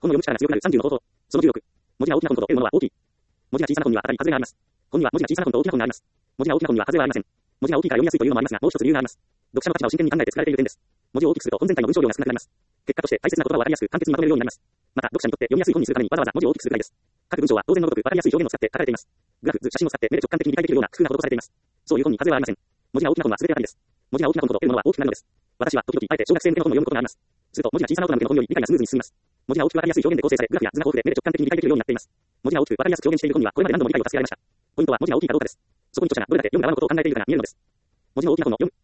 本の読む力が強くなる30の方法。その16。文字が大きな本ほど得るものは大きい。文字が小さな本には当たり外れがあります。本には文字が小さな本と大きな本があります。文字が大きな本には外れはありません。文字が大きいから読みやすいというのもありますが、もう一つ理由があります。読者の立場を真剣に考えて作られている点です。文字を大きくすると本全体の文章量が少なくなります。結果として大切な言葉をわかりやすく簡潔にまとめるようになります。また、読者にとって読みやすい本にするためにわざわざ文字を大きくするくらいです。各文章は当然のごとくわかりやすい表現を使って書かれています。グラフ、図、写真を使って目で直感的に理解できるような工夫が施されています。そういう本に外れはありません。文字が大きな本は全て当たりです。文字が大きな本ほど得るものは大きくなるのです。私は時々あえて小学生向けの本を読むことがあります。すると文字が小さな大人向けの本より理解がスムーズに進みます。文字が大きくわかりやすい表現で構成され、グラフや図が豊富で目で直感的に理解できるようになっています。文字が大きくわかりやすく表現している本にはこれまで何度も理解を助けられました。ポイントは文字が大きいかどうかです。そこに著者がどれだけ読む側のことを考えているかが見えるのです。文字の大きな本を読む。